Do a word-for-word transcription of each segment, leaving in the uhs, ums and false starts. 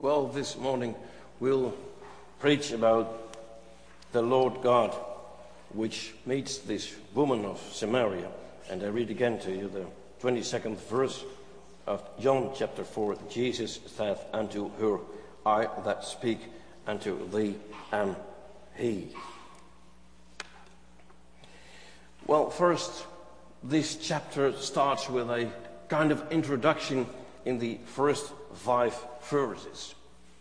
Well, this morning we'll preach about the Lord God, which meets this woman of Samaria. And I read again to you the twenty-second verse of John chapter four. Jesus saith unto her, I that speak unto thee am he. Well, first, this chapter starts with a kind of introduction in the first five verses.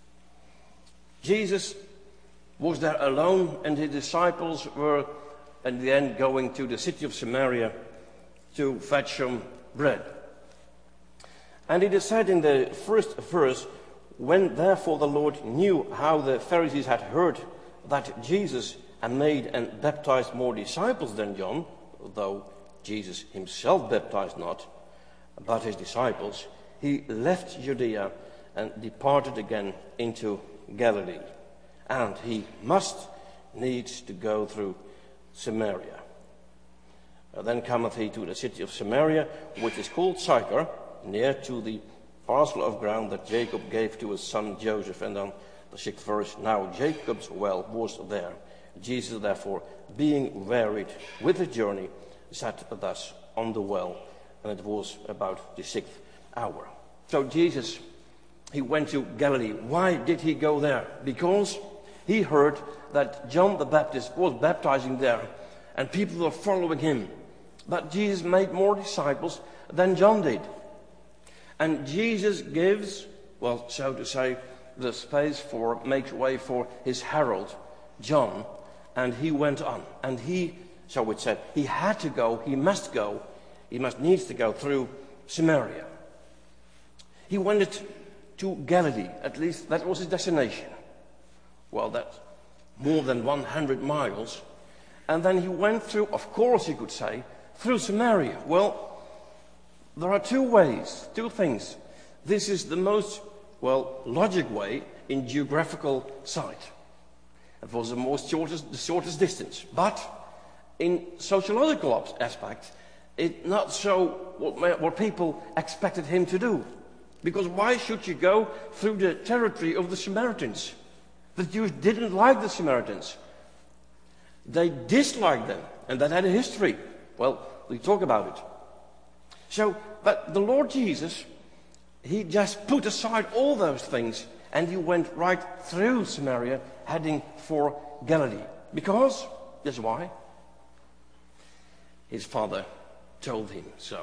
Jesus was there alone, and his disciples were in the end going to the city of Samaria to fetch some bread. And it is said in the first verse, when therefore the Lord knew how the Pharisees had heard that Jesus had made and baptized more disciples than John, though Jesus himself baptized not, but his disciples, he left Judea and departed again into Galilee. And he must needs to go through Samaria. Uh, then cometh he to the city of Samaria, which is called Sychar, near to the parcel of ground that Jacob gave to his son Joseph. And on the sixth verse, now Jacob's well was there. Jesus therefore, being wearied with the journey, sat thus on the well, and it was about the sixth hour. So Jesus, he went to Galilee. Why did he go there? Because he heard that John the Baptist was baptizing there, and people were following him. But Jesus made more disciples than John did. And Jesus gives, well, so to say, the space for, makes way for his herald, John, and he went on. And he, so it said, he had to go, he must go, he must needs to go through Samaria. He went to Galilee, at least that was his destination. Well, that's more than one hundred miles. And then he went through, of course you could say, through Samaria. Well, there are two ways, two things. This is the most, well, logic way in geographical sight. It was the most shortest, the shortest distance. But in sociological aspect, it's not so what, what people expected him to do. Because why should you go through the territory of the Samaritans? The Jews didn't like the Samaritans. They disliked them, and that had a history. Well, we talk about it. So, but the Lord Jesus, he just put aside all those things, and he went right through Samaria, heading for Galilee. Because, that's why, his father told him so.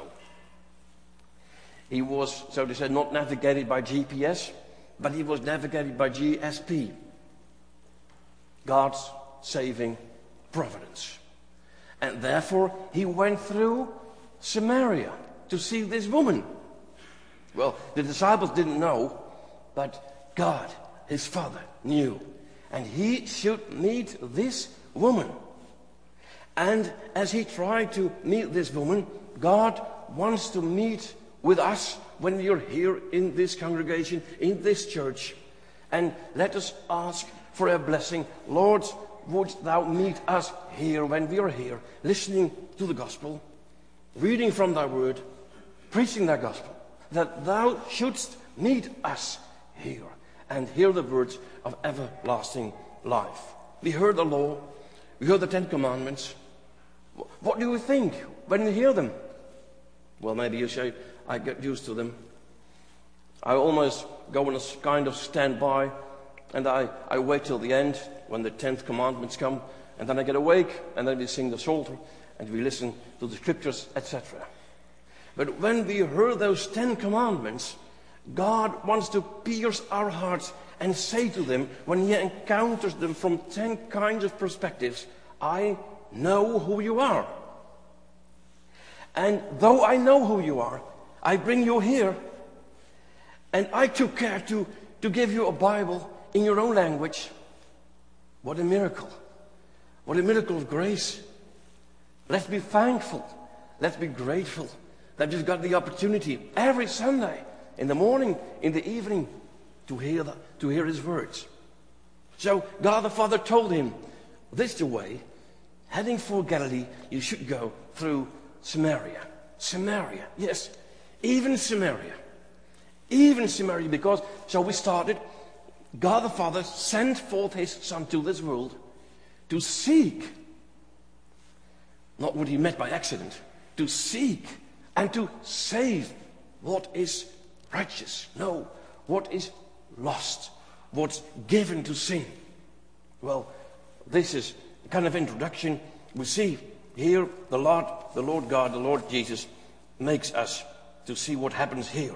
He was, so to say, not navigated by G P S, but he was navigated by G S P. God's saving providence. And therefore, he went through Samaria to see this woman. Well, the disciples didn't know, but God, his Father, knew. And he should meet this woman. And as he tried to meet this woman, God wants to meet with us when we are here in this congregation, in this church. And let us ask for a blessing. Lord, would thou meet us here when we are here, listening to the gospel, reading from thy word, preaching thy gospel, that thou shouldst meet us here and hear the words of everlasting life. We heard the law, we heard the Ten Commandments. What do you think when you hear them? Well, maybe you say, I get used to them. I almost go on a kind of standby, and I, I wait till the end when the tenth commandments come, and then I get awake, and then we sing the Psalter, and we listen to the scriptures, et cetera. But when we heard those ten commandments, God wants to pierce our hearts and say to them, when he encounters them from ten kinds of perspectives, I know who you are. And though I know who you are, I bring you here, and I took care to, to give you a Bible in your own language. What a miracle. What a miracle of grace. Let's be thankful. Let's be grateful that we've got the opportunity every Sunday, in the morning, in the evening, to hear, the, to hear his words. So God the Father told him, this is the way, heading for Galilee, you should go through Samaria. Samaria, yes. Even Samaria. Even Samaria, because, so we started, God the Father sent forth his Son to this world to seek, not what he met by accident, to seek and to save what is righteous. No, what is lost, what's given to sin. Well, this is the kind of introduction we see here. The Lord, the Lord God, the Lord Jesus makes us to see what happens here.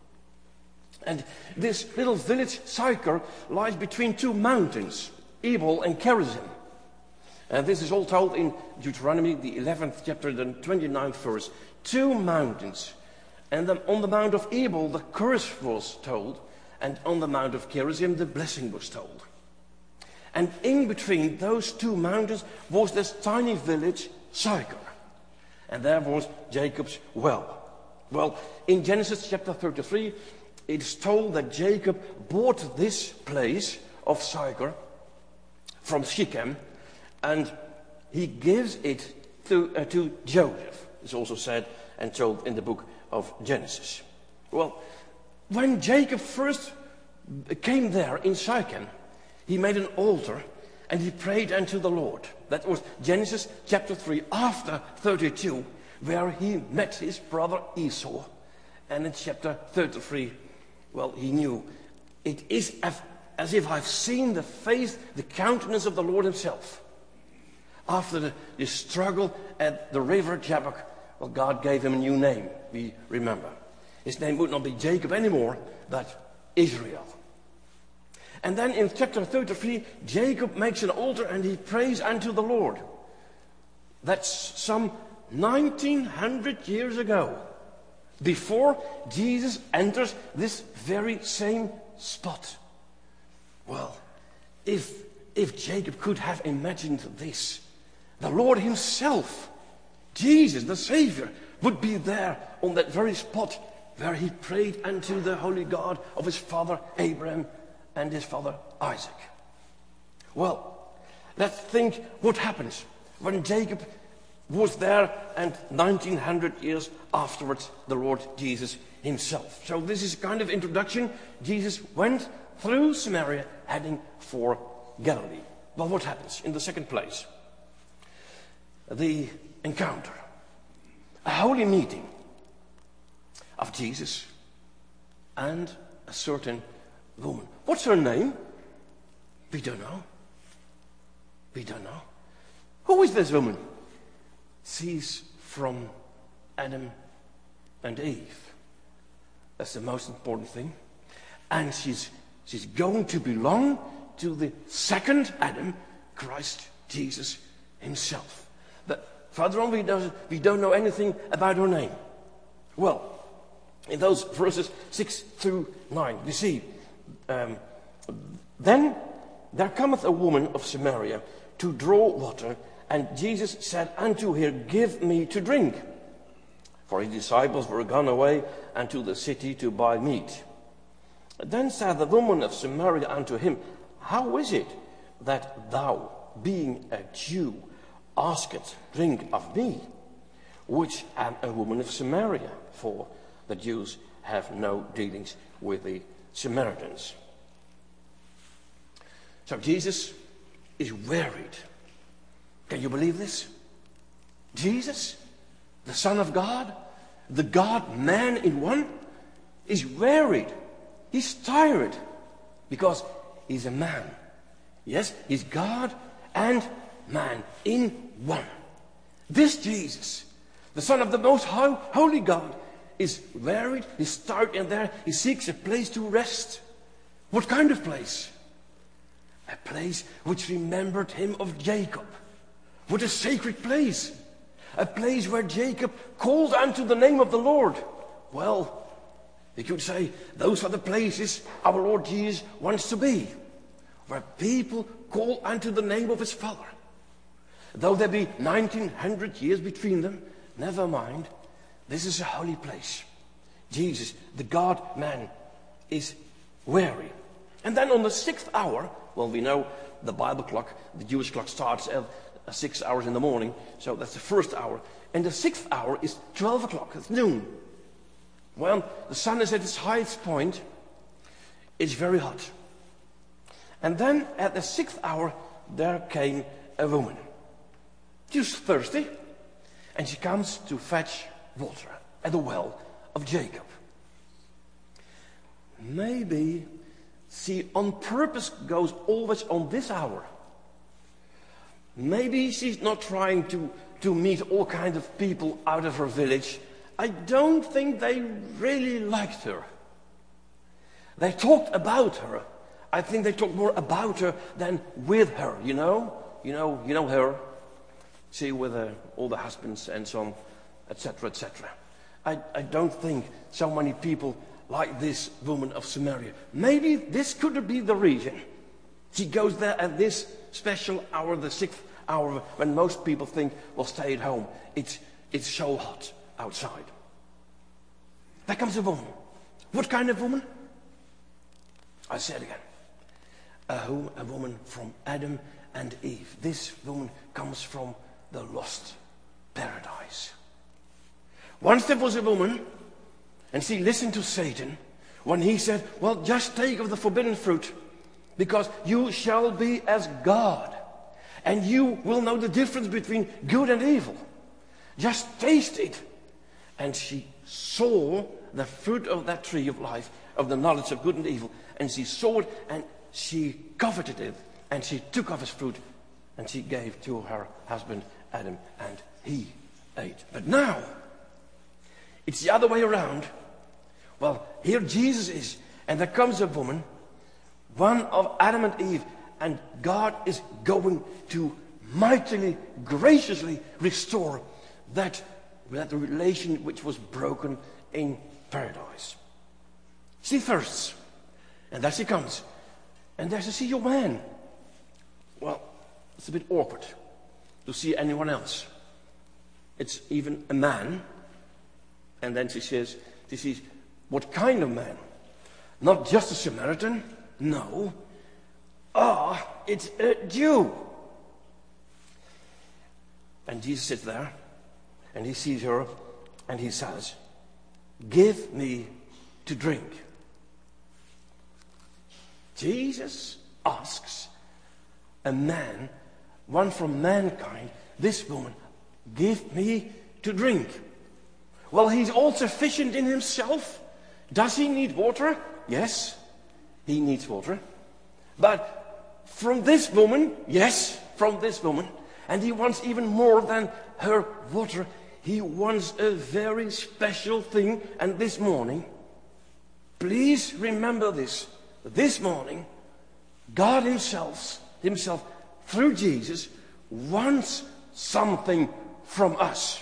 And this little village, Sychar, lies between two mountains, Ebal and Gerizim. And this is all told in Deuteronomy, the eleventh chapter, the twenty-ninth verse. Two mountains. And the, on the Mount of Ebal, the curse was told. And on the Mount of Gerizim, the blessing was told. And in between those two mountains was this tiny village, Sychar. And there was Jacob's well. Well, in Genesis chapter thirty-three, it is told that Jacob bought this place of Sychar from Shechem, and he gives it to, uh, to Joseph. It's also said and told in the book of Genesis. Well, when Jacob first came there in Shechem, he made an altar and he prayed unto the Lord. That was Genesis chapter three, after thirty-two, where he met his brother Esau. And in chapter thirty-three, well, he knew it is as if I've seen the face, the countenance of the Lord himself. After the, the struggle at the river Jabbok, well, God gave him a new name, we remember. His name would not be Jacob anymore, but Israel. And then in chapter thirty-three, Jacob makes an altar and he prays unto the Lord. That's some nineteen hundred years ago, before Jesus enters this very same spot. Well, if, if Jacob could have imagined this, the Lord himself, Jesus, the Savior, would be there on that very spot where he prayed unto the holy God of his father Abraham and his father Isaac. Well, let's think what happens when Jacob was there and nineteen hundred years afterwards the Lord Jesus himself. So this is a kind of introduction. Jesus went through Samaria heading for Galilee. Well, what happens in the second place? The encounter. A holy meeting of Jesus and a certain woman. What's her name? We don't know. We don't know. Who is this woman? She's from Adam and Eve. That's the most important thing. And she's, she's going to belong to the second Adam, Christ Jesus himself. But further on, we don't, we don't know anything about her name. Well, in those verses six through nine, we see, um, then there cometh a woman of Samaria to draw water, and Jesus said unto her, Give me to drink. For his disciples were gone away unto the city to buy meat. Then said the woman of Samaria unto him, How is it that thou, being a Jew, askest drink of me, which am a woman of Samaria? For the Jews have no dealings with the Samaritans. So Jesus is worried. Can you believe this? Jesus, the Son of God, the God-man in one, is worried. He's tired because he's a man. Yes, he's God and man in one. This Jesus, the Son of the most holy God, is worried, he's tired in there, he seeks a place to rest. What kind of place? A place which remembered him of Jacob. What a sacred place. A place where Jacob called unto the name of the Lord. Well, you could say those are the places our Lord Jesus wants to be. Where people call unto the name of his Father. Though there be nineteen hundred years between them, never mind. This is a holy place. Jesus, the God-man, is weary. And then on the sixth hour, well, we know the Bible clock, the Jewish clock starts at six hours in the morning, so that's the first hour. And the sixth hour is twelve o'clock, it's noon. When the sun is at its highest point, it's very hot. And then at the sixth hour, there came a woman. She was thirsty, and she comes to fetch water at the well of Jacob. Maybe she on purpose goes always on this hour. Maybe she's not trying to, to meet all kinds of people out of her village. I don't think they really liked her. They talked about her. I think they talked more about her than with her, you know? You know, you know her. See, with uh, all the husbands and so on, et cetera, et cetera. I, I don't think so many people like this woman of Samaria. Maybe this could be the reason. She goes there at this special hour, the sixth hour, when most people think, well, stay at home. It's, it's so hot outside. There comes a woman. What kind of woman? I say it again. A, a woman from Adam and Eve. This woman comes from the lost paradise. Once there was a woman, and she listened to Satan when he said, well, just take of the forbidden fruit, because you shall be as God, and you will know the difference between good and evil. Just taste it. And she saw the fruit of that tree of life, of the knowledge of good and evil, and she saw it, and she coveted it, and she took of his fruit, and she gave to her husband Adam, and he ate. But now, it's the other way around. Well, here Jesus is, and there comes a woman, one of Adam and Eve, and God is going to mightily, graciously restore that, that relation which was broken in paradise. She thirsts, and there she comes, and there's a see your man. Well, it's a bit awkward to see anyone else. It's even a man. And then she says, she sees, what kind of man? Not just a Samaritan. No. Ah, it's a Jew. And Jesus sits there, and he sees her, and he says, give me to drink. Jesus asks a man, one from mankind, this woman, give me to drink. Well, he's all sufficient in himself. Does he need water? Yes, he needs water. But from this woman, yes, from this woman, and he wants even more than her water. He wants a very special thing. And this morning, please remember this. This morning, God himself, himself through Jesus, wants something from us.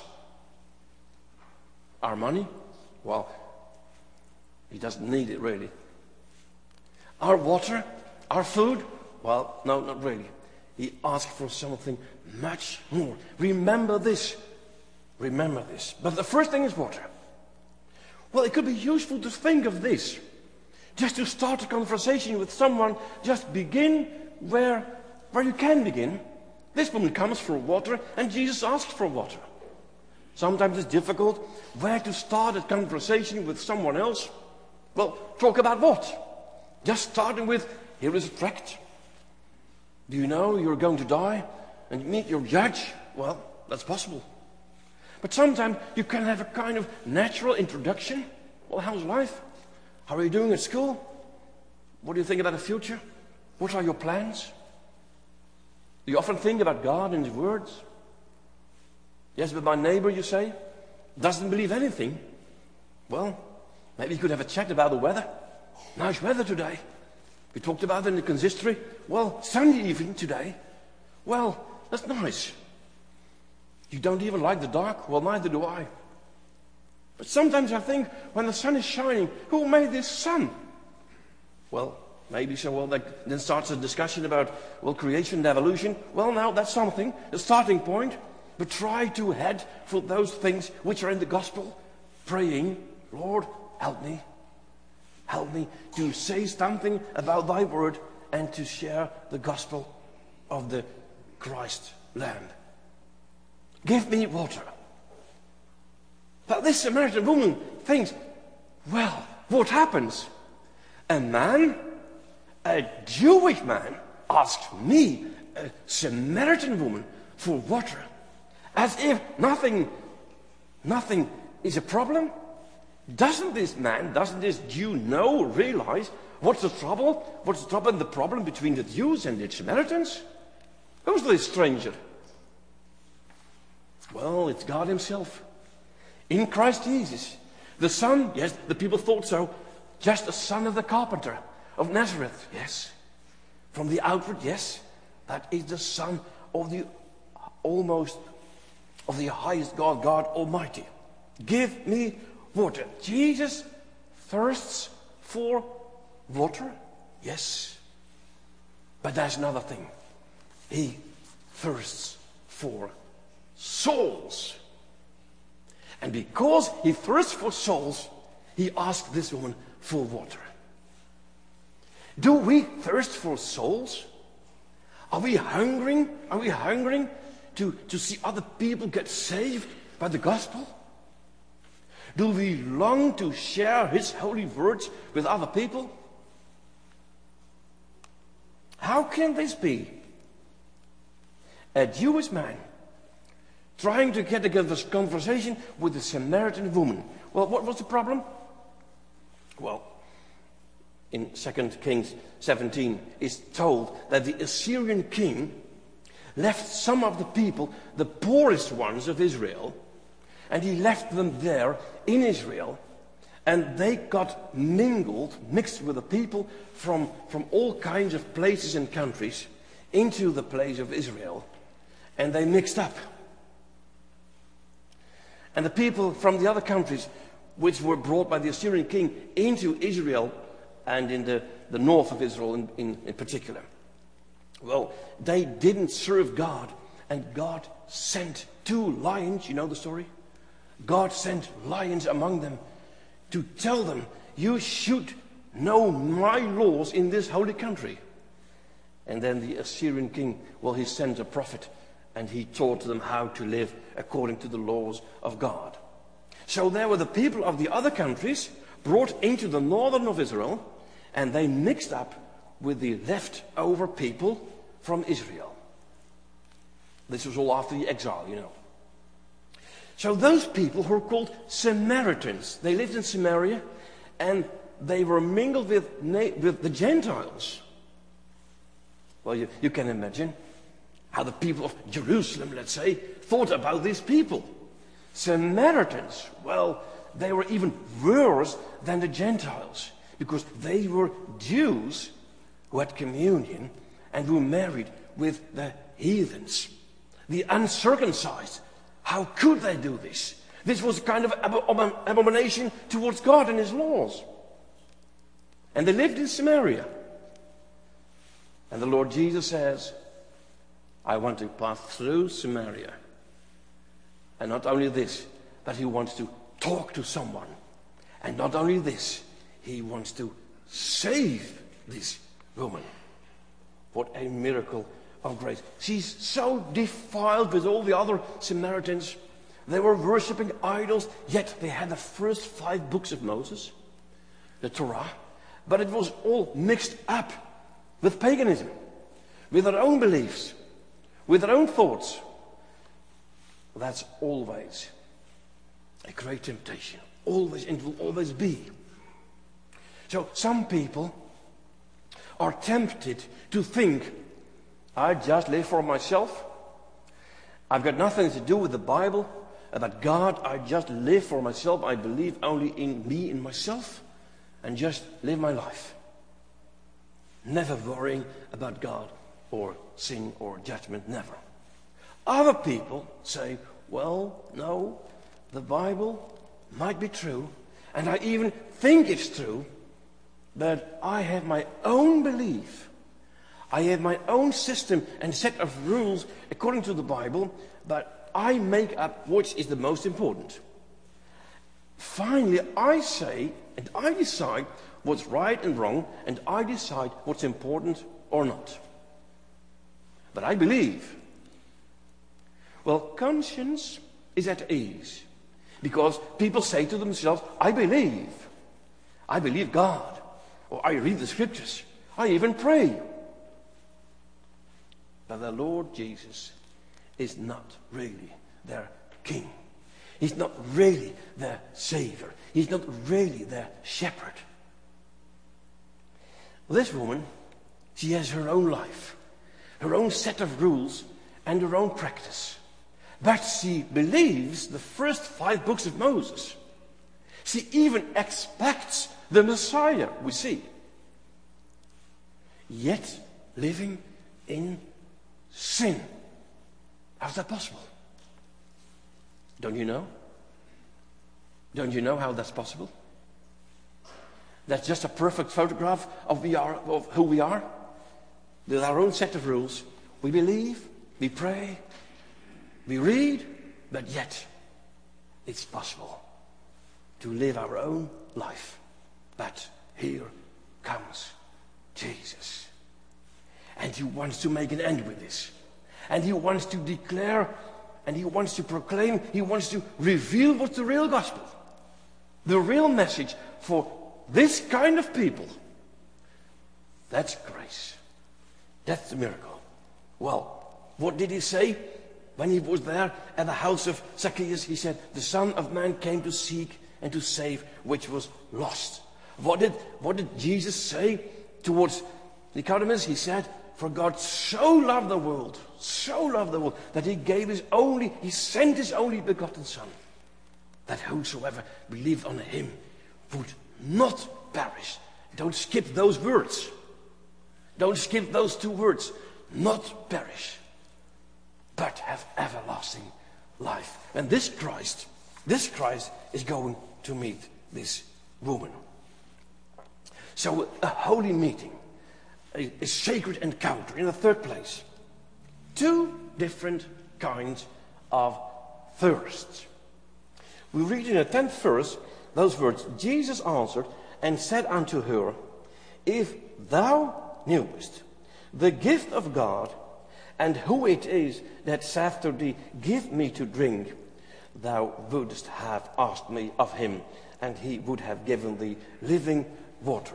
Our money? Well, he doesn't need it really. Our water? Our food? Well, no, not really. He asked for something much more. Remember this. Remember this. But the first thing is water. Well, it could be useful to think of this. Just to start a conversation with someone, just begin where, where you can begin. This woman comes for water, and Jesus asks for water. Sometimes it's difficult where to start a conversation with someone else. Well, talk about what? Just starting with, here is a tract. Do you know you're going to die and meet your judge? Well, that's possible. But sometimes you can have a kind of natural introduction. Well, how's life? How are you doing at school? What do you think about the future? What are your plans? Do you often think about God and his words? Yes, but my neighbor, you say, doesn't believe anything. Well, maybe you could have a chat about the weather. Nice weather today. We talked about it in the consistory. Well, sunny evening today. Well, that's nice. You don't even like the dark? Well, neither do I. But sometimes I think, when the sun is shining, who made this sun? Well, maybe so. Well, that then starts a discussion about, well, creation and evolution. Well, now that's something, a starting point. But try to head for those things which are in the gospel, praying, Lord, help me. Help me to say something about thy word and to share the gospel of the Christ Lamb. Give me water. But this Samaritan woman thinks, well, what happens? A man, A Jewish man asked me, a Samaritan woman, for water. As if nothing, nothing is a problem. Doesn't this man, doesn't this Jew know, realize what's the trouble? What's the trouble and the problem between the Jews and the Samaritans? Who's this stranger? Well, it's God himself. In Christ Jesus. The son, yes, the people thought so. Just a son of the carpenter of Nazareth, yes. From the outward, yes. That is the son of the almost, of the highest God, God Almighty. Give me water. Jesus thirsts for water, yes. But there's another thing. He thirsts for souls. And because he thirsts for souls, he asked this woman for water. Do we thirst for souls? Are we hungering? Are we hungering to, to see other people get saved by the gospel? Do we long to share his holy words with other people? How can this be? A Jewish man trying to get together this conversation with a Samaritan woman. Well, what was the problem? Well, in Second Kings seventeen, it's told that the Assyrian king left some of the people, the poorest ones of Israel, and he left them there in Israel, and they got mingled, mixed with the people from, from all kinds of places and countries into the place of Israel, and they mixed up. And the people from the other countries, which were brought by the Assyrian king into Israel, and in the, the north of Israel in, in, in particular, well, they didn't serve God, and God sent two lions. You know the story? God sent lions among them to tell them, you should know my laws in this holy country. And then the Assyrian king, well, he sent a prophet, and he taught them how to live according to the laws of God. So there were the people of the other countries brought into the northern of Israel, and they mixed up with the leftover people from Israel. This was all after the exile, you know. So those people who were called Samaritans, they lived in Samaria, and they were mingled with, with the Gentiles. Well, you, you can imagine how the people of Jerusalem, let's say, thought about these people. Samaritans, well, they were even worse than the Gentiles, because they were Jews who had communion and who married with the heathens, the uncircumcised. How could they do this? This was a kind of ab- abomination towards God and his laws. And they lived in Samaria. And the Lord Jesus says, I want to pass through Samaria. And not only this, but he wants to talk to someone. And not only this, he wants to save this woman. What a miracle of grace. She's so defiled with all the other Samaritans. They were worshipping idols, yet they had the first five books of Moses, the Torah. But it was all mixed up with paganism, with their own beliefs, with their own thoughts. That's always a great temptation. Always, and will always be. So some people are tempted to think, I just live for myself. I've got nothing to do with the Bible, about God. I just live for myself. I believe only in me, in myself, and just live my life. Never worrying about God or sin or judgment, never. Other people say, well, no, the Bible might be true, and I even think it's true, but I have my own belief. I have my own system and set of rules according to the Bible, but I make up which is the most important. Finally, I say and I decide what's right and wrong, and I decide what's important or not. But I believe. Well, conscience is at ease because people say to themselves, I believe. I believe God. Or I read the scriptures. I even pray. But the Lord Jesus is not really their king. He's not really their savior. He's not really their shepherd. This woman, she has her own life, her own set of rules, and her own practice. But she believes the first five books of Moses. She even expects the Messiah, we see. Yet living in sin. How's that possible? Don't you know? Don't you know how that's possible? That's just a perfect photograph of, we are, of who we are. With our own set of rules. We believe, we pray, we read, but yet it's possible to live our own life. But here comes Jesus. And he wants to make an end with this. And he wants to declare, and he wants to proclaim, he wants to reveal what's the real gospel. The real message for this kind of people. That's grace. That's the miracle. Well, what did he say when he was there at the house of Zacchaeus? He said, the Son of Man came to seek and to save which was lost. What did, what did Jesus say towards Nicodemus? He said, for God so loved the world, so loved the world, that he gave his only, he sent his only begotten Son, that whosoever believed on him would not perish. Don't skip those words. Don't skip those two words. Not perish, but have everlasting life. And this Christ, this Christ is going to meet this woman. So a holy meeting, a, a sacred encounter. In the third place, two different kinds of thirst. We read in the tenth verse those words, Jesus answered and said unto her, if thou knewest the gift of God, and who it is that saith to thee, give me to drink, thou wouldst have asked me of him, and he would have given thee living water.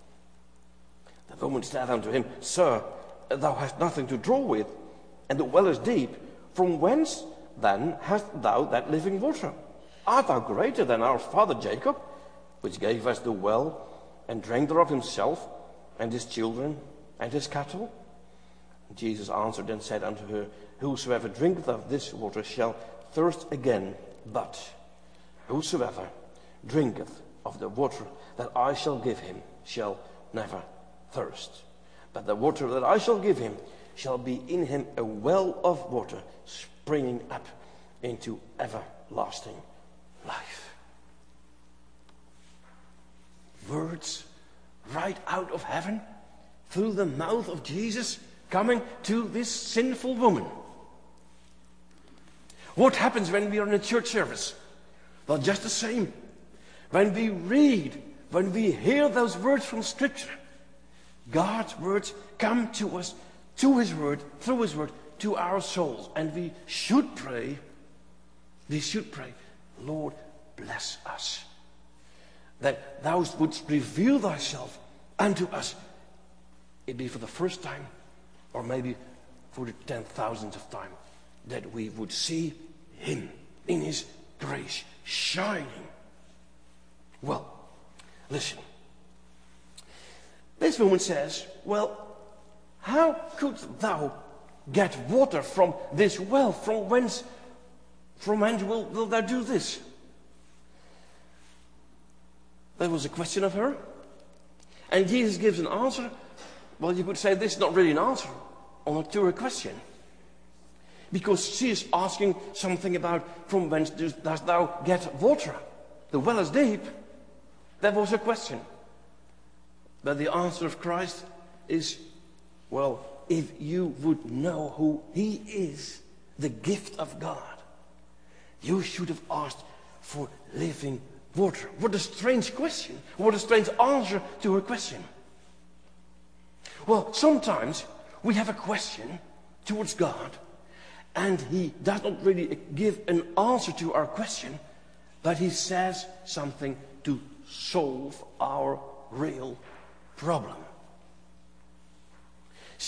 The woman said unto him, Sir, thou hast nothing to draw with, and the well is deep. From whence then hast thou that living water? Art thou greater than our father Jacob, which gave us the well, and drank thereof himself, and his children, and his cattle? And Jesus answered and said unto her, whosoever drinketh of this water shall thirst again, but whosoever drinketh of the water that I shall give him shall never thirst. But the water that I shall give him shall be in him a well of water springing up into everlasting life. Words right out of heaven through the mouth of Jesus coming to this sinful woman. What happens when we are in a church service? Well, just the same. When we read, when we hear those words from Scripture, God's words come to us, to His Word, through His Word, to our souls. And we should pray, we should pray, Lord, bless us. That thou wouldst reveal thyself unto us. It be for the first time, or maybe for the ten thousandth of time, that we would see Him in His grace shining. Well, listen. This woman says, well, how could thou get water from this well? From whence, from whence will, will thou do this? That was a question of her. And Jesus gives an answer. Well, you could say this is not really an answer to her question. Because she is asking something about from whence dost thou get water? The well is deep. That was her question. But the answer of Christ is, well, if you would know who He is, the gift of God, you should have asked for living water. What a strange question. What a strange answer to her question. Well, sometimes we have a question towards God, and He does not really give an answer to our question, but He says something to solve our real problem.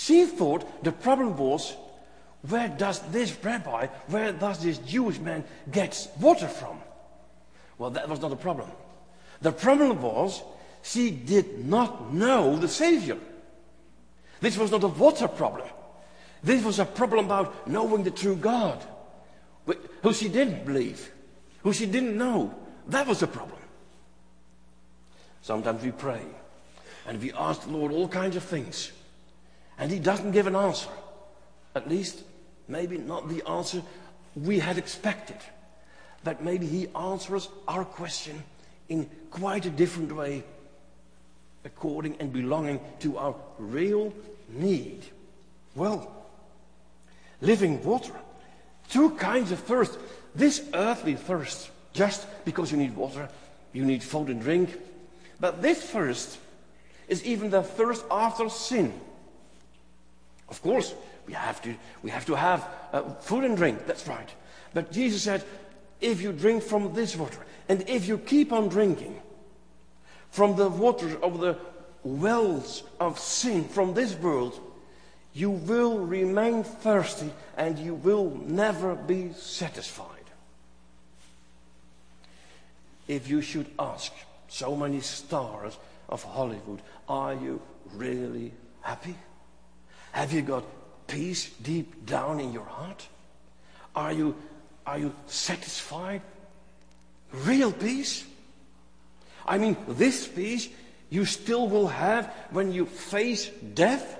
She thought the problem was, where does this rabbi, where does this Jewish man get water from? Well, that was not a problem. The problem was, she did not know the Savior. This was not a water problem. This was a problem about knowing the true God, who she didn't believe, who she didn't know. That was the problem. Sometimes we pray and we ask the Lord all kinds of things, and He doesn't give an answer. At least, maybe not the answer we had expected. That maybe He answers our question in quite a different way, according and belonging to our real need. Well, living water. Two kinds of thirst. This earthly thirst, just because you need water, you need food and drink. But this thirst is even the thirst after sin. Of course, we have to, we have to have uh, food and drink, that's right. But Jesus said, if you drink from this water, and if you keep on drinking from the water of the wells of sin from this world, you will remain thirsty and you will never be satisfied. If you should ask so many stars of Hollywood, are you really happy? Have you got peace deep down in your heart? Are you, are you satisfied? Real peace? I mean, this peace you still will have when you face death?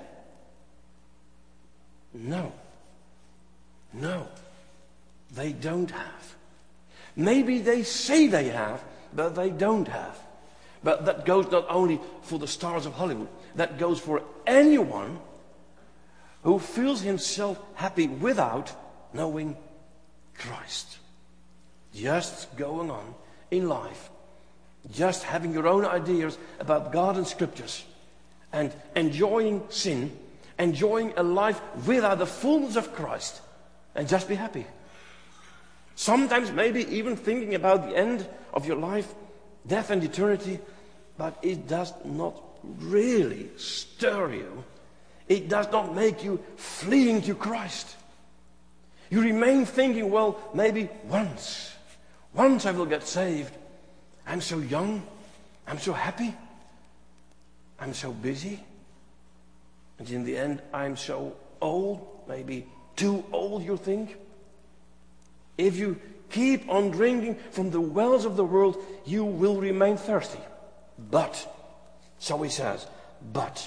No. No. They don't have. Maybe they say they have, but they don't have. But that goes not only for the stars of Hollywood. That goes for anyone who feels himself happy without knowing Christ. Just going on in life, just having your own ideas about God and Scriptures, and enjoying sin, enjoying a life without the fullness of Christ, and just be happy. Sometimes maybe even thinking about the end of your life, death and eternity, but it does not really stir you. It does not make you fleeing to Christ. You remain thinking, well, maybe once, once I will get saved. I'm so young, I'm so happy, I'm so busy. And in the end, I'm so old, maybe too old, you think. If you keep on drinking from the wells of the world, you will remain thirsty. But, so he says, but,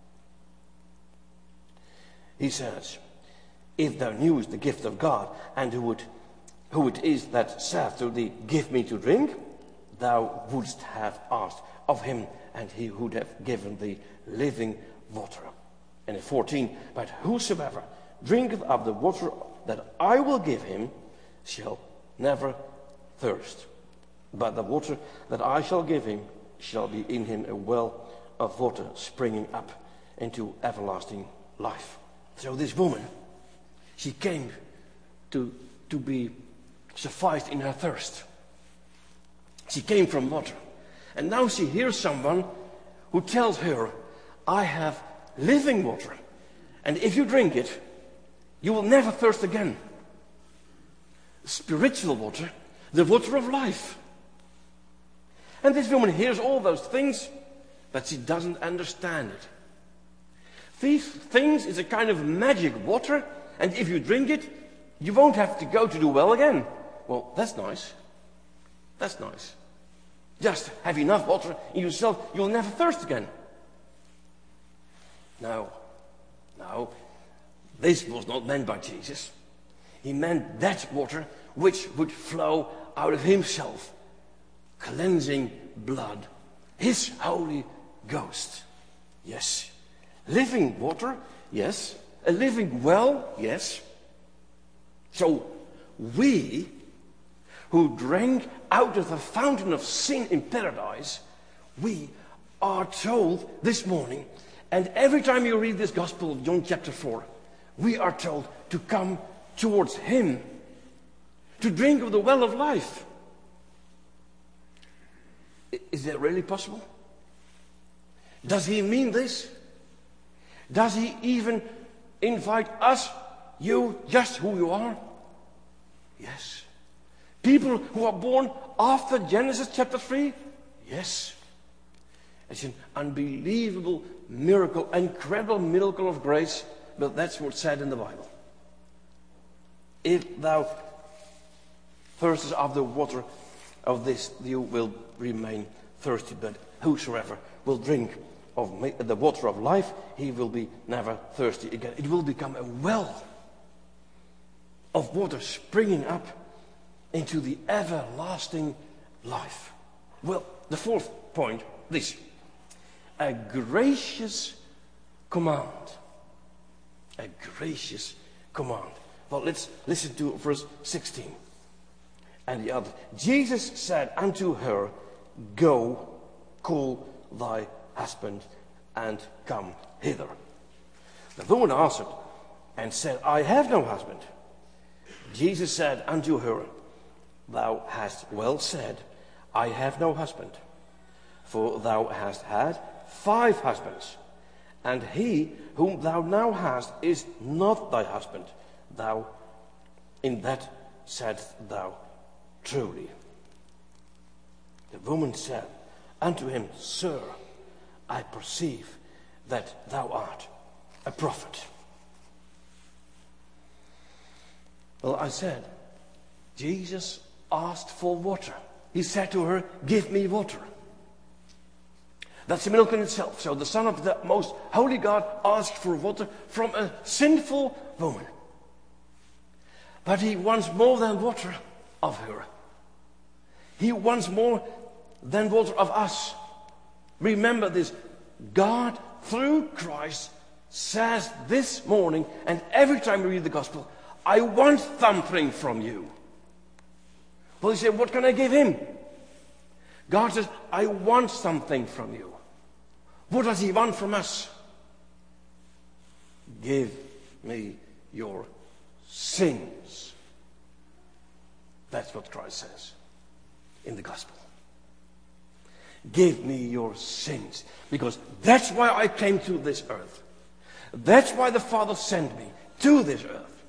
he says, if thou knewest the gift of God, and who, would, who it is that saith to thee, give me to drink, thou wouldst have asked of him, and he would have given thee living water. And in fourteen, but whosoever drinketh of the water that I will give him shall never thirst. But the water that I shall give him shall be in him a well of water springing up into everlasting life. So this woman, she came to, to be sufficed in her thirst. She came from water. And now she hears someone who tells her, I have living water. And if you drink it, you will never thirst again. Spiritual water, the water of life. And this woman hears all those things, but she doesn't understand it. These things is a kind of magic water, and if you drink it, you won't have to go to the well again. Well, that's nice. That's nice. Just have enough water in yourself, you'll never thirst again. No, no, this was not meant by Jesus. He meant that water which would flow out of himself, cleansing blood, his Holy Ghost. Yes, living water, yes, a living well, yes. So we who drank out of the fountain of sin in paradise, we are told this morning, and every time you read this Gospel of John chapter four, we are told to come towards him, to drink of the well of life. Is that really possible? Does he mean this? Does he even invite us, you, just who you are? Yes. People who are born after Genesis chapter three? Yes. It's an unbelievable miracle, incredible miracle of grace, but that's what's said in the Bible. If thou thirstest after water of this, you will remain thirsty, but whosoever will drink of the water of life, he will be never thirsty again. It will become a well of water springing up into the everlasting life. Well, the fourth point, this. A gracious command. A gracious command. Well, let's listen to verse sixteen. And the other. Jesus said unto her, Go, call thy husband, and come hither. The woman answered and said, I have no husband. Jesus said unto her, Thou hast well said, I have no husband. For thou hast had five husbands, and he whom thou now hast is not thy husband. Thou in that saidst thou truly. The woman said unto him, Sir, I perceive that thou art a prophet. Well, I said, Jesus asked for water. He said to her, Give me water. That's a miracle in itself. So the Son of the Most Holy God asked for water from a sinful woman. But he wants more than water of her. He wants more than water of us. Remember this. God, through Christ, says this morning, and every time we read the gospel, I want something from you. Well, you say, what can I give him? God says, I want something from you. What does he want from us? Give me your sins. That's what Christ says in the gospel. Give me your sins. Because that's why I came to this earth. That's why the Father sent me to this earth.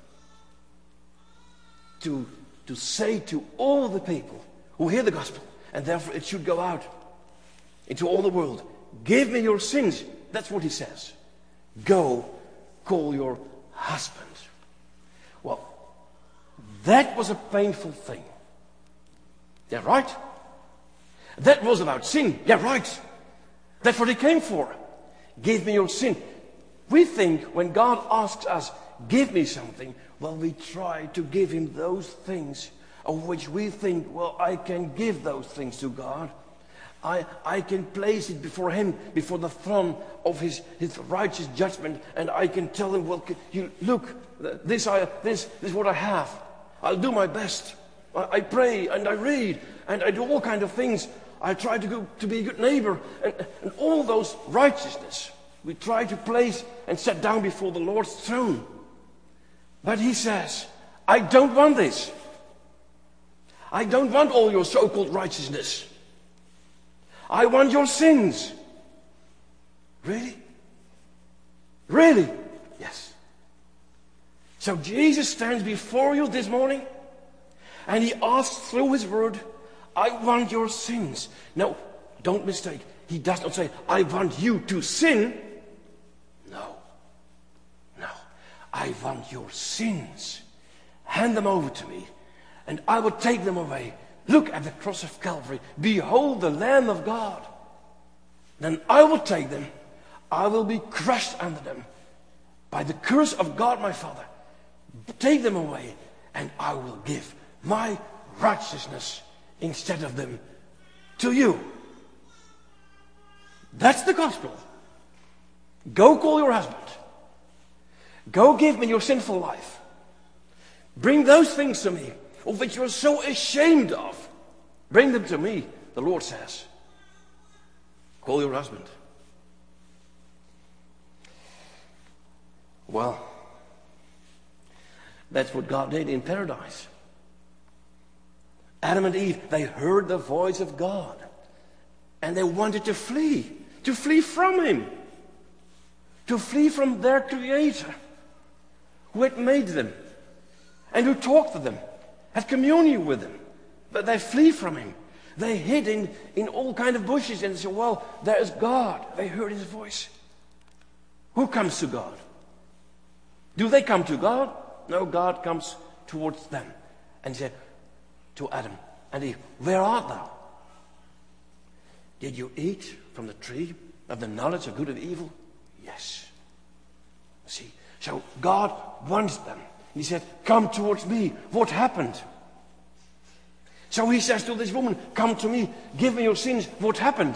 To, to say to all the people who hear the gospel, and therefore it should go out into all the world. Give me your sins. That's what he says. Go, call your husband. Well, that was a painful thing. Yeah, right? That was about sin. Yeah, right. That's what he came for. Give me your sin. We think when God asks us, give me something, well, we try to give him those things of which we think, well, I can give those things to God. I, I can place it before him, before the throne of his, his righteous judgment, and I can tell him, well, you look, this, I, this, this is what I have. I'll do my best. I, I pray and I read and I do all kinds of things. I try to, go, to be a good neighbor, and, and all those righteousness we try to place and set down before the Lord's throne. But he says, I don't want this. I don't want all your so-called righteousness. I want your sins. Really? Really? Yes. So Jesus stands before you this morning and he asks through his word, I want your sins. No, don't mistake. He does not say, I want you to sin. No. No. I want your sins. Hand them over to me and I will take them away. Look at the cross of Calvary. Behold the Lamb of God. Then I will take them. I will be crushed under them by the curse of God my Father. Take them away and I will give my righteousness instead of them to you. That's the gospel. Go call your husband. Go give me your sinful life. Bring those things to me of which you are so ashamed of. Bring them to me, the Lord says. Call your husband. Well, that's what God did in paradise. Adam and Eve, they heard the voice of God. And they wanted to flee. To flee from him. to flee from their Creator, who had made them, and who talked to them, had communion with them. But they flee from Him. They hid in, in all kind of bushes and said, well, there is God. They heard His voice. Who comes to God? Do they come to God? No, God comes towards them. And said to Adam, and Eve, where art thou? Did you eat from the tree of the knowledge of good and evil? Yes. See, so God wants them. He said, come towards me. What happened? So He says to this woman, come to me, give me your sins. What happened?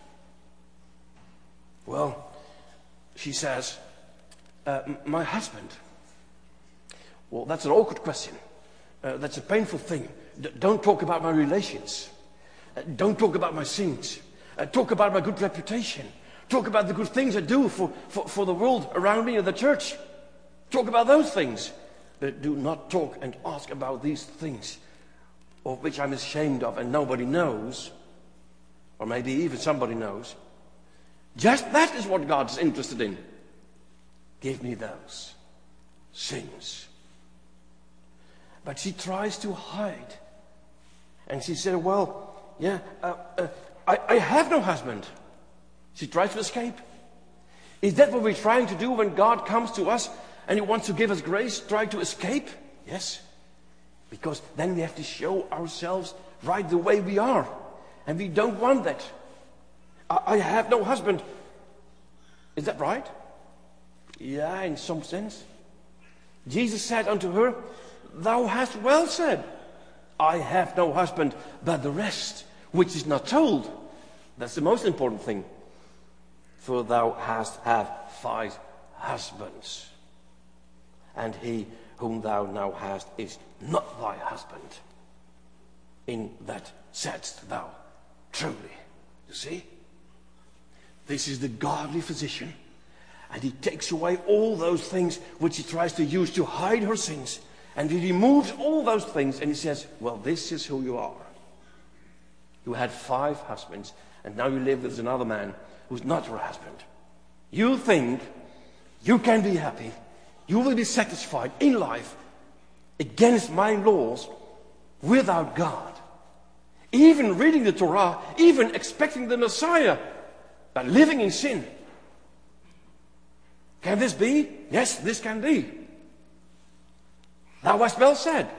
Well, she says, uh, my husband. Well, that's an awkward question. Uh, that's a painful thing. D- don't talk about my relations. Uh, don't talk about my sins. Uh, talk about my good reputation. Talk about the good things I do for, for, for the world around me and the church. Talk about those things. But do not talk and ask about these things of which I'm ashamed of and nobody knows. Or maybe even somebody knows. Just that is what God's interested in. Give me those sins. But she tries to hide. And she said, well, yeah, uh, uh, I, I have no husband. She tries to escape. Is that what we're trying to do when God comes to us and He wants to give us grace? Try to escape? Yes. Because then we have to show ourselves right the way we are. And we don't want that. I, I have no husband. Is that right? Yeah, in some sense. Jesus said unto her, thou hast well said, I have no husband, but the rest, which is not told. That's the most important thing. For thou hast had five husbands, and he whom thou now hast is not thy husband. In that saidst thou truly. You see? This is the godly physician, and he takes away all those things which he tries to use to hide her sins. And he removes all those things and he says, well, this is who you are. You had five husbands and now you live with another man who's not your husband. You think you can be happy, you will be satisfied in life against my laws without God. Even reading the Torah, even expecting the Messiah, but living in sin. Can this be? Yes, this can be. Thou hast well said.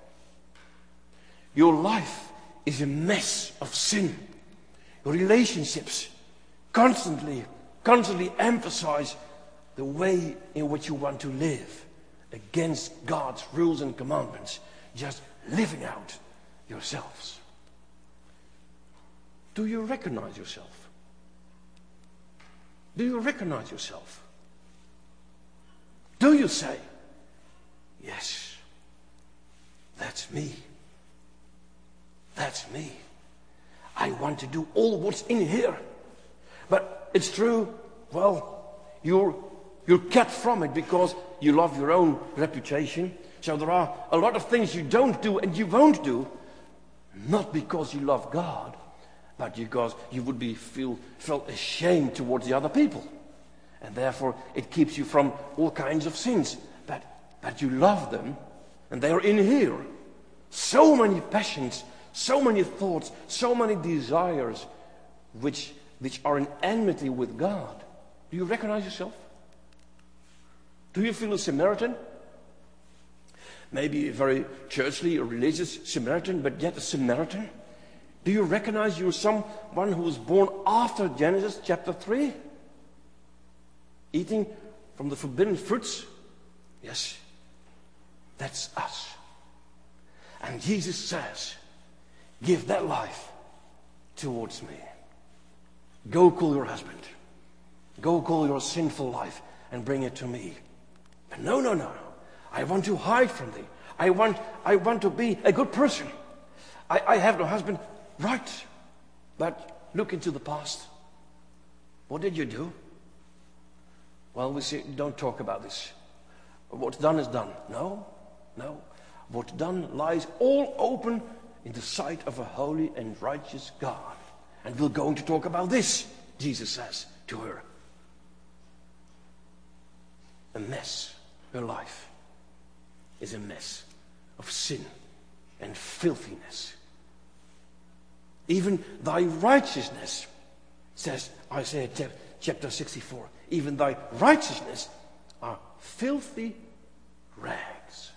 Your life is a mess of sin. Your relationships constantly, constantly emphasize the way in which you want to live against God's rules and commandments, just living out yourselves. Do you recognize yourself? Do you recognize yourself? Do you say, yes, that's me. That's me. I want to do all what's in here. But it's true, well, you're, you're kept from it because you love your own reputation. So there are a lot of things you don't do and you won't do, not because you love God, but because you would be feel felt ashamed towards the other people. And therefore it keeps you from all kinds of sins. But, but you love them. And they are in here. So many passions, so many thoughts, so many desires which, which are in enmity with God. Do you recognize yourself? Do you feel a Samaritan? Maybe a very churchly or religious Samaritan, but yet a Samaritan? Do you recognize you're someone who was born after Genesis chapter three? Eating from the forbidden fruits? Yes. That's us. And Jesus says, give that life towards me. Go call your husband. Go call your sinful life and bring it to me. But no, no, no. I want to hide from thee. I want, I want to be a good person. I, I have no husband. Right. But look into the past. What did you do? Well, we say, don't talk about this. What's done is done. No. No, what's done lies all open in the sight of a holy and righteous God. And we're going to talk about this, Jesus says to her. a mess. Her life is a mess of sin and filthiness. Even thy righteousness, says Isaiah chapter sixty-four, even thy righteousness are filthy rags.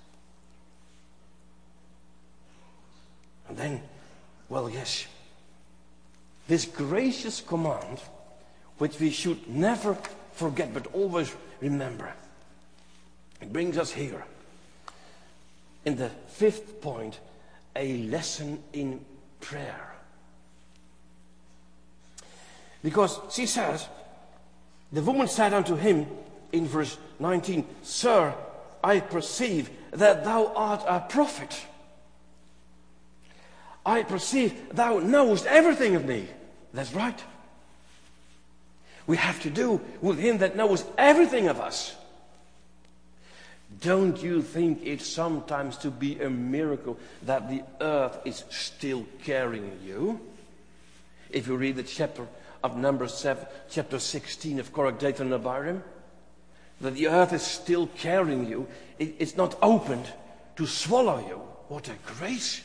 And then, well, yes, this gracious command, which we should never forget but always remember, it brings us here, in the fifth point, a lesson in prayer. Because she says, the woman said unto him in verse nineteen, Sir, I perceive that thou art a prophet. I perceive thou knowest everything of me. That's right. We have to do with him that knows everything of us. Don't you think it's sometimes to be a miracle that the earth is still carrying you? If you read the chapter of Numbers seven, chapter sixteen of Korach, Dathan, and Abiram, that the earth is still carrying you. It, it's not opened to swallow you. What a grace!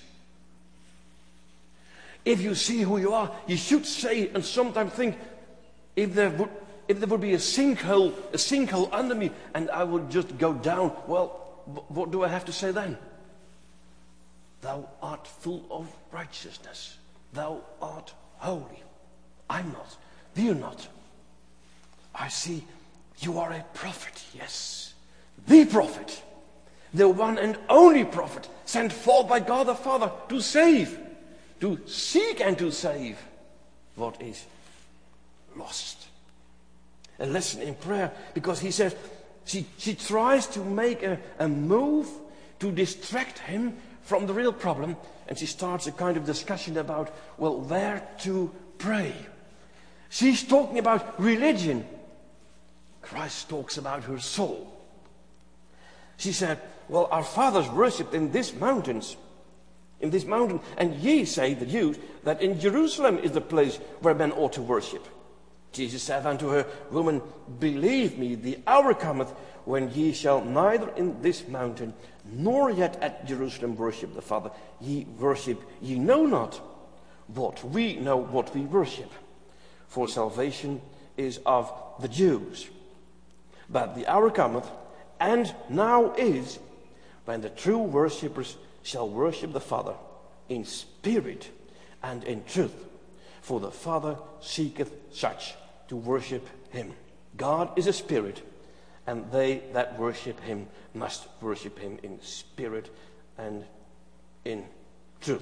If you see who you are, you should say and sometimes think, if there would, if there would be a sinkhole, a sinkhole under me, and I would just go down, well, what do I have to say then? Thou art full of righteousness. Thou art holy. I'm not. We're not. I see you are a prophet, yes. The prophet. The one and only prophet sent forth by God the Father to save. To seek and to save what is lost. A lesson in prayer, because he says she, she tries to make a, a move to distract him from the real problem, and she starts a kind of discussion about, well, where to pray. She's talking about religion. Christ talks about her soul. She said, well, our fathers worshipped in these mountains. In this mountain, and ye say, the Jews, that in Jerusalem is the place where men ought to worship. Jesus said unto her, Woman, believe me, the hour cometh when ye shall neither in this mountain nor yet at Jerusalem worship the Father. Ye worship, ye know not what we know what we worship. For salvation is of the Jews. But the hour cometh, and now is, when the true worshippers shall worship the Father in spirit and in truth. For the Father seeketh such to worship him. God is a spirit, and they that worship him must worship him in spirit and in truth.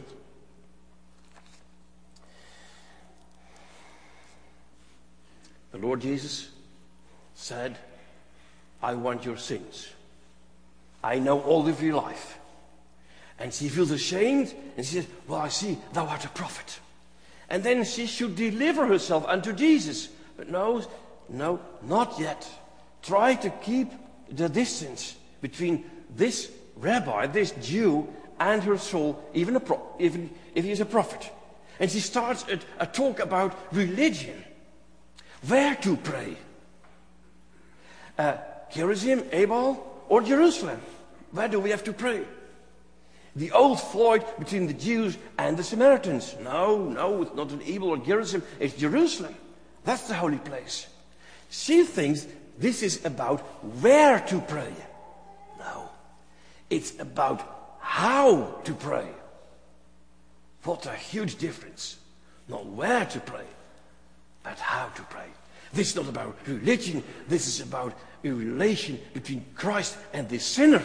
The Lord Jesus said, I want your sins. I know all of your life. And she feels ashamed, and she says, well, I see, thou art a prophet. And then she should deliver herself unto Jesus. But no, no, not yet. Try to keep the distance between this rabbi, this Jew, and her soul, even, a pro- even if he is a prophet. And she starts a, a talk about religion. Where to pray? Uh, Gerizim, Abel, or Jerusalem? Where do we have to pray? The old feud between the Jews and the Samaritans. No, no, it's not an Abel or Gerizim, it's Jerusalem. That's the holy place. She thinks this is about where to pray. No, it's about how to pray. What a huge difference. Not where to pray, but how to pray. This is not about religion, this is about a relation between Christ and the sinner.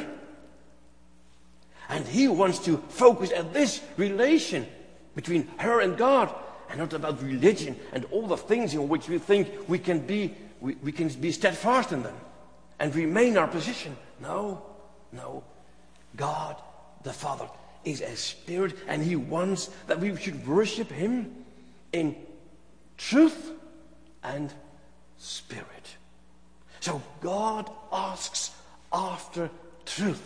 And he wants to focus at this relation between her and God, and not about religion and all the things in which we think we can be we, we can be steadfast in them and remain our position. No, no. God the Father is a spirit, and he wants that we should worship him in truth and spirit. So God asks after truth.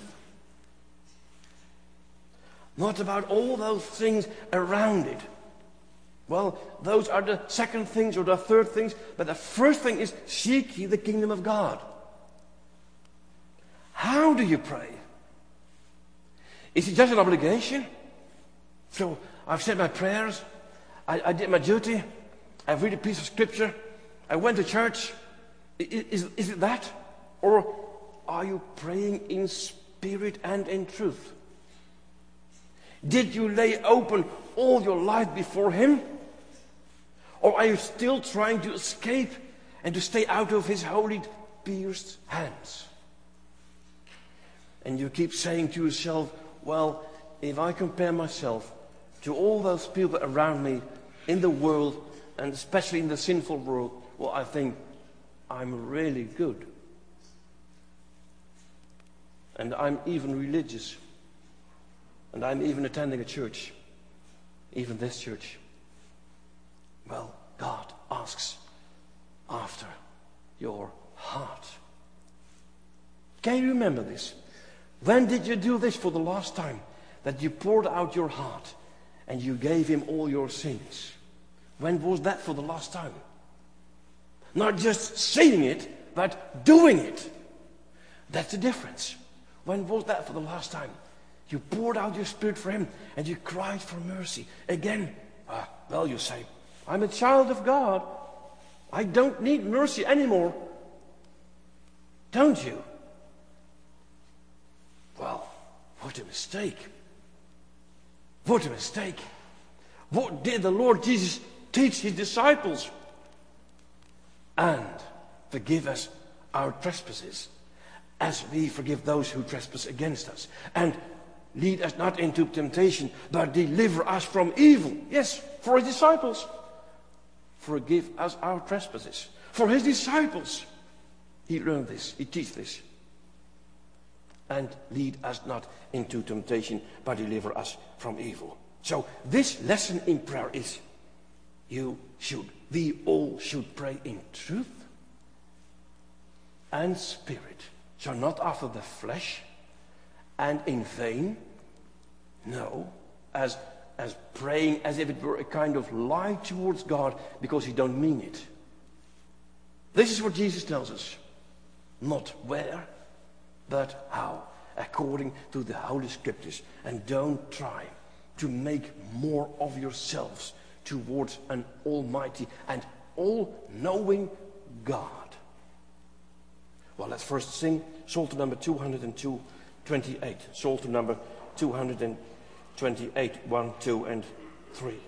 Not about all those things around it. Well, those are the second things or the third things. But the first thing is, seek ye the kingdom of God. do you pray? Is it just an obligation? So I've said my prayers, I, I did my duty, I've read a piece of scripture, I went to church. Is, is, is it that? Or are you praying in spirit and in truth? Did you lay open all your life before Him? Or are you still trying to escape and to stay out of His holy pierced hands? And you keep saying to yourself, well, if I compare myself to all those people around me in the world, and especially in the sinful world, well, I think I'm really good. And I'm even religious. And I'm even attending a church. Even this church. Well, God asks after your heart. Can you remember this? When did you do this for the last time? That you poured out your heart and you gave Him all your sins. When was that for the last time? Not just saying it, but doing it. That's the difference. When was that for the last time? You poured out your spirit for Him and you cried for mercy. Again, ah, well, you say, I'm a child of God. I don't need mercy anymore. Don't you? Well, what a mistake. What a mistake. What did the Lord Jesus teach His disciples? And forgive us our trespasses, as we forgive those who trespass against us. And lead us not into temptation, but deliver us from evil. Yes, for His disciples. Forgive us our trespasses. For His disciples. He learned this. He teaches this. And lead us not into temptation, but deliver us from evil. So this lesson in prayer is, you should, we all should pray in truth and spirit. So not after the flesh and in vain. No, as as praying as if it were a kind of lie towards God because you don't mean it. This is what Jesus tells us. Not where, but how. According to the Holy Scriptures. And don't try to make more of yourselves towards an almighty and all-knowing God. Well, let's first sing Psalter number two hundred twenty-eight. Psalter number two hundred twenty-eight, one, two, and three.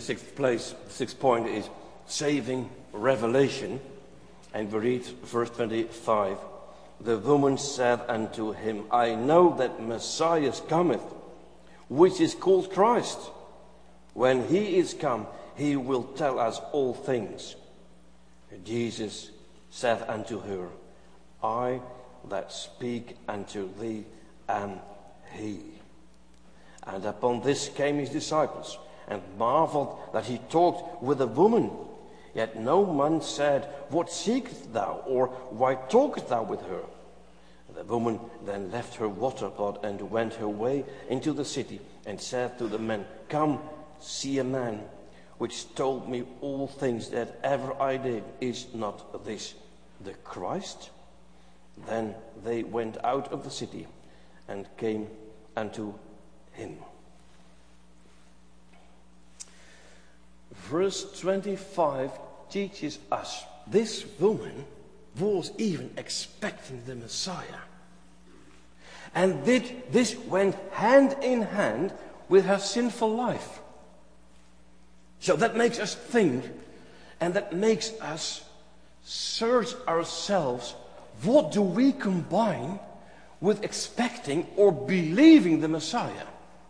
sixth place, the sixth point is saving revelation. And we read verse twenty-five. The woman said unto him, I know that Messiah cometh, which is called Christ. When he is come, he will tell us all things. And Jesus said unto her, I that speak unto thee am he. And upon this came his disciples, and marveled that he talked with a woman. Yet no man said, What seekest thou? Or why talkest thou with her? The woman then left her water pot and went her way into the city, and said to the men, Come, see a man which told me all things that ever I did. Is not this the Christ? Then they went out of the city and came unto him. Verse twenty-five teaches us this woman was even expecting the Messiah. And did this went hand in hand with her sinful life. So that makes us think, and that makes us search ourselves, what do we combine with expecting or believing the Messiah?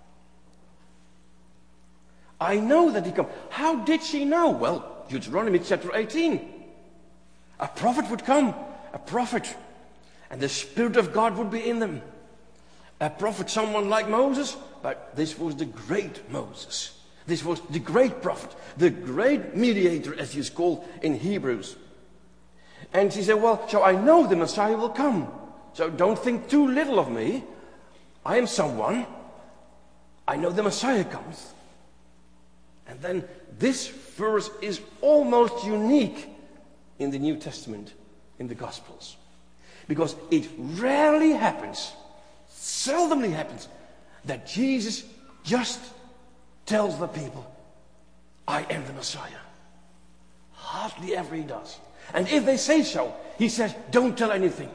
I know that he come. How did she know? Well, Deuteronomy chapter eighteen. A prophet would come, a prophet, and the Spirit of God would be in them. A prophet, someone like Moses, but this was the great Moses. This was the great prophet, the great mediator, as he is called in Hebrews. And she said, well, so I know the Messiah will come. So don't think too little of me. I am someone. I know the Messiah comes. And then this verse is almost unique in the New Testament, in the Gospels. Because it rarely happens, seldomly happens, that Jesus just tells the people, I am the Messiah. Hardly ever he does. And if they say so, he says, don't tell anything.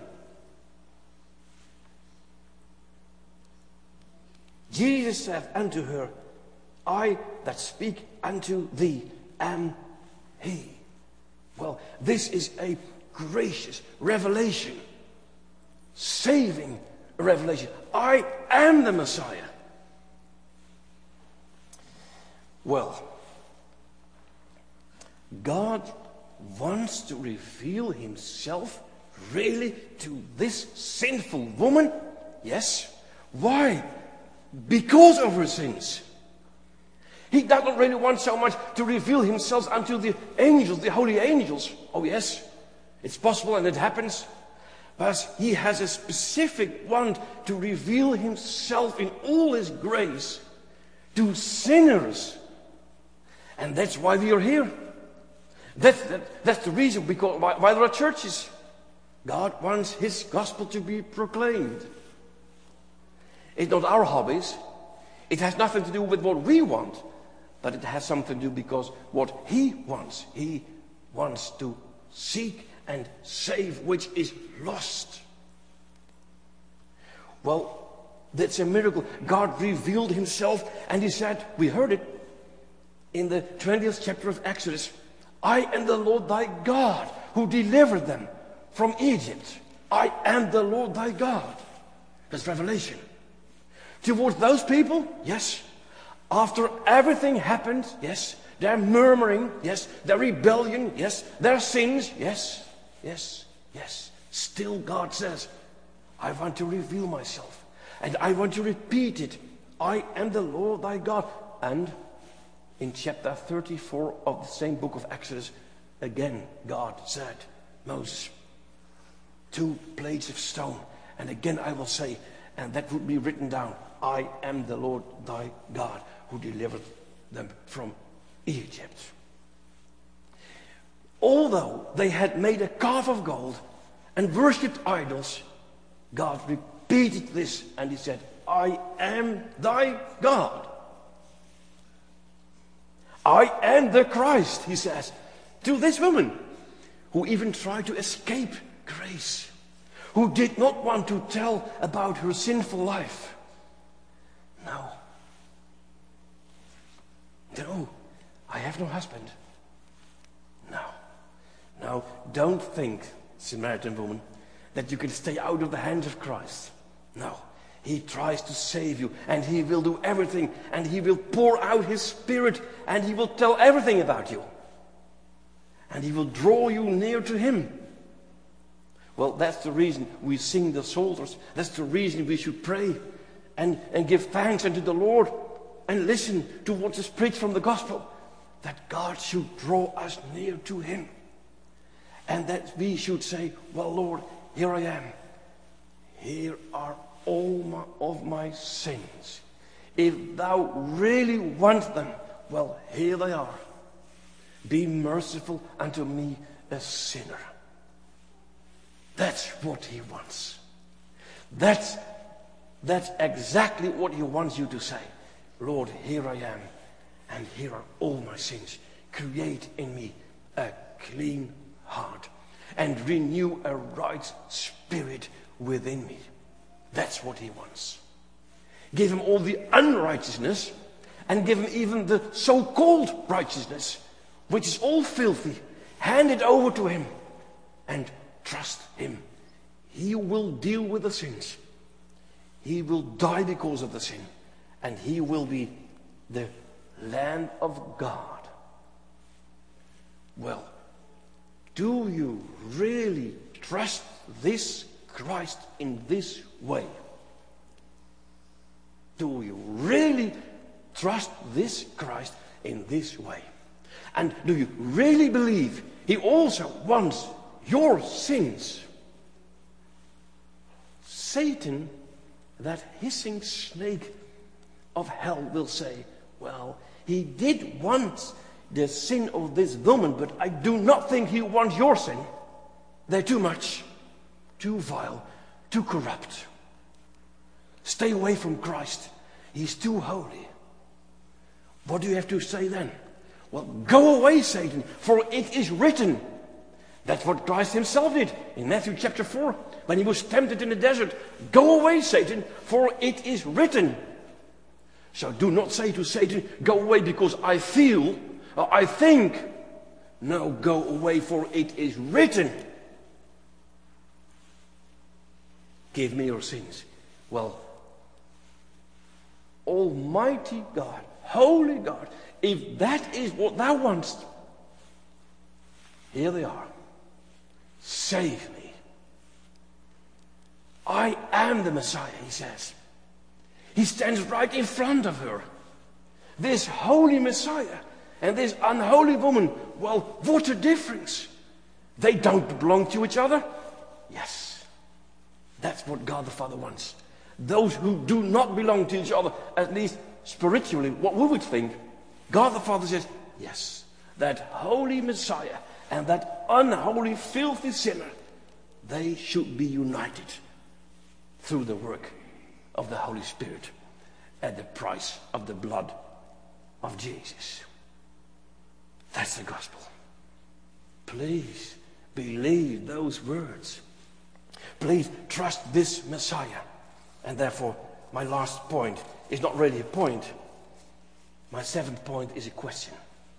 Jesus said unto her, I that speak unto thee am he. Well, this is a gracious revelation, saving revelation. I am the Messiah. Well, God wants to reveal himself really to this sinful woman? Yes. Why? Because of her sins. He doesn't really want so much to reveal himself unto the angels, the holy angels. Oh yes, it's possible and it happens. But he has a specific want to reveal himself in all his grace to sinners. And that's why we are here. That's, that, that's the reason because why, why there are churches. God wants his gospel to be proclaimed. It's not our hobbies. It has nothing to do with what we want. But it has something to do because what he wants. He wants to seek and save which is lost. Well, that's a miracle. God revealed himself and he said, we heard it in the twentieth chapter of Exodus, I am the Lord thy God who delivered them from Egypt. I am the Lord thy God. That's revelation. Towards those people, yes. After everything happened, yes. Their murmuring, yes. Their rebellion, yes. Their sins, yes. Yes, yes. Still God says, I want to reveal myself. And I want to repeat it. I am the Lord thy God. And in chapter thirty-four of the same book of Exodus, again God said, Moses, two plates of stone. And again I will say, and that would be written down, I am the Lord thy God who delivered them from Egypt. Although they had made a calf of gold and worshipped idols, God repeated this and he said, I am thy God. I am the Christ, he says, to this woman who even tried to escape grace, who did not want to tell about her sinful life. No. No, I have no husband. No. No, don't think, Samaritan woman, that you can stay out of the hands of Christ. No. He tries to save you, and he will do everything, and he will pour out his Spirit, and he will tell everything about you. And he will draw you near to him. Well, that's the reason we sing the Psalters. That's the reason we should pray and, and give thanks unto the Lord and listen to what is preached from the gospel. That God should draw us near to him. And that we should say, well, Lord, here I am. Here are all my, of my sins. If thou really want them, well, here they are. Be merciful unto me, a sinner. That's what he wants. That's, that's exactly what he wants you to say. Lord, here I am, and here are all my sins. Create in me a clean heart, and renew a right spirit within me. That's what he wants. Give him all the unrighteousness, and give him even the so-called righteousness, which is all filthy. Hand it over to him, and trust him. He will deal with the sins. He will die because of the sin, and he will be the Lamb of God. Well, do you really trust this Christ in this way? Do you really trust this Christ in this way? And do you really believe he also wants your sins? Satan, that hissing snake of hell, will say, well, he did want the sin of this woman, but I do not think he wants your sin. They're too much, too vile, too corrupt. Stay away from Christ. He's too holy. What do you have to say then? Well, go away, Satan, for it is written. That's what Christ himself did in Matthew chapter four, when he was tempted in the desert. Go away, Satan, for it is written. So do not say to Satan, go away because I feel, or I think. No, go away, for it is written. Give me your sins. Well, Almighty God, Holy God, if that is what thou wantst, here they are. Save me. I am the Messiah, he says. He stands right in front of her. This holy Messiah and this unholy woman, well, what a difference. They don't belong to each other. Yes, that's what God the Father wants. Those who do not belong to each other, at least spiritually, what we would think, God the Father says, yes, that holy Messiah and that unholy, filthy sinner, they should be united through the work of the Holy Spirit at the price of the blood of Jesus. That's the gospel. Please believe those words. Please trust this Messiah. And therefore, my last point is not really a point. My seventh point is a question.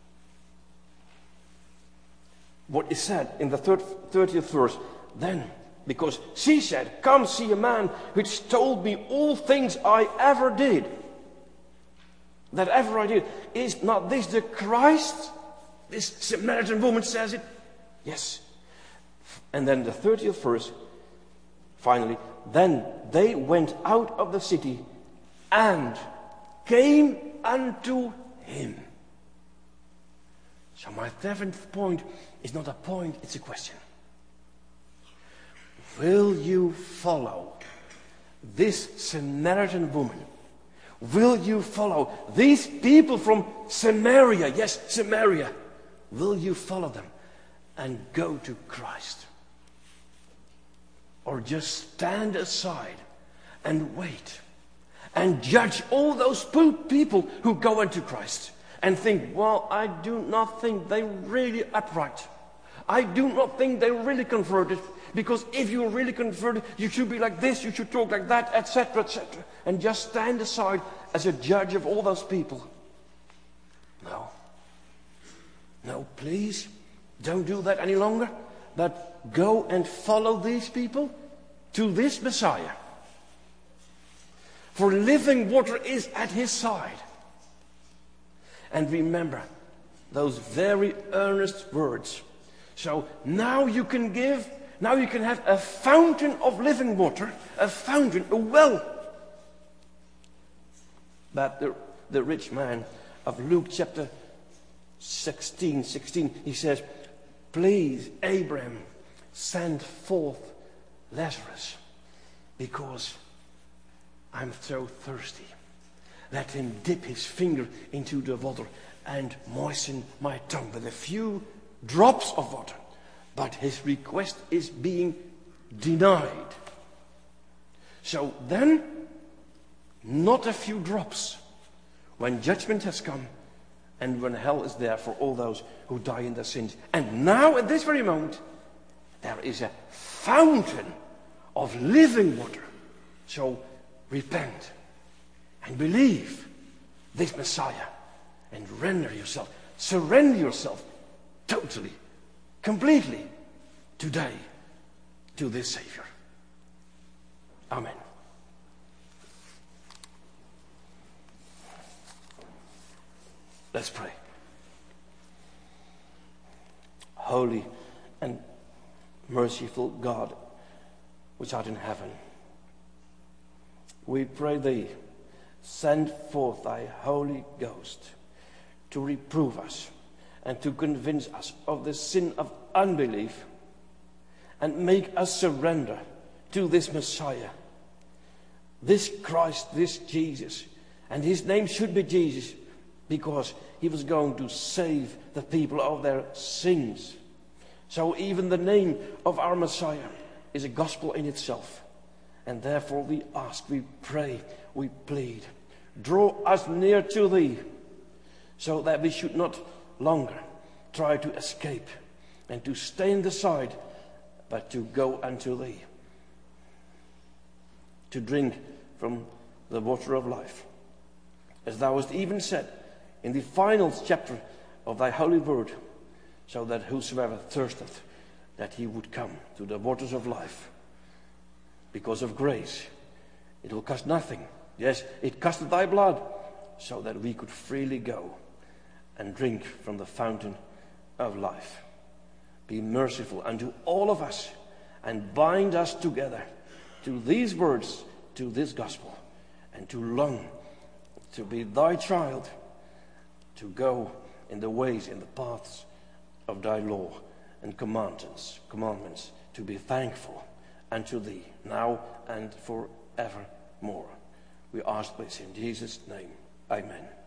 What is said in the thirtieth verse, then, because she said, come see a man which told me all things I ever did. That ever I did. Is not this the Christ? This Samaritan woman says it. Yes. And then the thirtieth verse, finally, then they went out of the city and came unto him. So my seventh point is not a point, it's a question. Will you follow this Samaritan woman? Will you follow these people from Samaria? Yes, Samaria. Will you follow them and go to Christ? Or just stand aside and wait and judge all those people who go into Christ and think, well, I do not think they're really upright. I do not think they're really converted, because if you're really converted, you should be like this, you should talk like that, et cetera, et cetera. And just stand aside as a judge of all those people. No. No, please, don't do that any longer. But go and follow these people to this Messiah. For living water is at his side. And remember those very earnest words. So now you can give, now you can have a fountain of living water, a fountain, a well. But the, the rich man of Luke chapter sixteen, sixteen, he says, please, Abraham, send forth Lazarus, because I'm so thirsty. Let him dip his finger into the water and moisten my tongue with a few drops of water. But his request is being denied. So then, not a few drops. When judgment has come, and when hell is there for all those who die in their sins. And now, at this very moment, there is a fountain of living water. So repent and believe this Messiah and render yourself, surrender yourself totally, completely today to this Savior. Amen. Let's pray. Holy and merciful God, which art in heaven, we pray thee, send forth thy Holy Ghost to reprove us and to convince us of the sin of unbelief and make us surrender to this Messiah, this Christ, this Jesus. And his name should be Jesus, because he was going to save the people of their sins. So even the name of our Messiah is a gospel in itself. And therefore we ask, we pray, we plead, draw us near to thee, so that we should not longer try to escape and to stay in the side, but to go unto thee, to drink from the water of life. As thou hast even said in the final chapter of thy holy word, so that whosoever thirsteth, that he would come to the waters of life. Because of grace, it will cost nothing. Yes, it costed thy blood, so that we could freely go and drink from the fountain of life. Be merciful unto all of us, and bind us together to these words, to this gospel, and to long to be thy child, to go in the ways, in the paths of thy law and commandments, commandments, to be thankful unto thee, now and forevermore. We ask this in Jesus' name. Amen.